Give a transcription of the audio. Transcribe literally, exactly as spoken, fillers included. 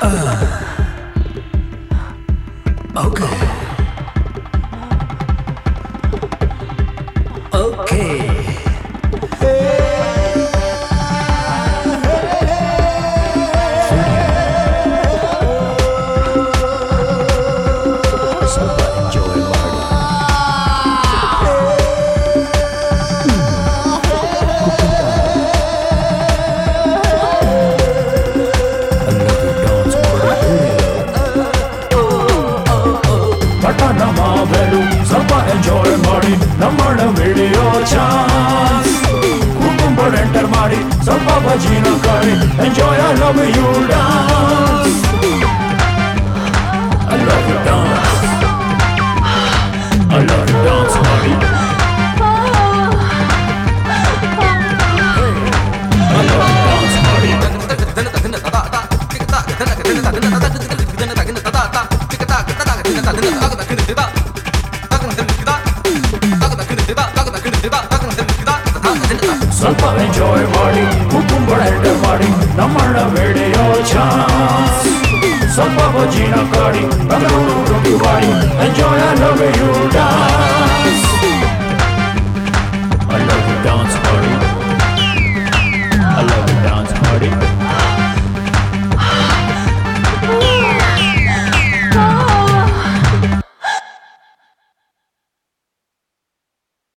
Okay. Okay. ಸ್ವಲ್ಪ enjoy ಮಾಡಿ. ಪಟ್ಟಣ ಮಾವೆಲು ಸ್ವಲ್ಪ ಎಂಜಾಯ್ ಮಾಡಿ ನಮ್ಮಣ್ಣ ವಿಡಿಯೋ ಚಾನ್ಸ್ ಕುಟುಂಬ ಎಂಟರ್ ಮಾಡಿ ಸ್ವಲ್ಪ ಭಜಿನ ಕಾಡಿ enjoy I love you dance I love you dance I love you dance ಮಾಡಿ ಐ ಲವ್ ಯು ಡಾನ್ಸ್ ಮಾಡಿ ಸ್ವಲ್ಪ ಎಂಜಾಯ್ ಮಾಡಿ ಕುಟುಂಬ ಎಂಟರ್ ಮಾಡಿ ನಮ್ಮಣ್ಣ ವಿಡಿಯೋ ಚಾನ್ಸ್ ಸ್ವಲ್ಪ ಭಜಿನ ಕಾಡಿ ಬೆಂಗಳೂರು ಮಾಡಿ enjoy I love you dance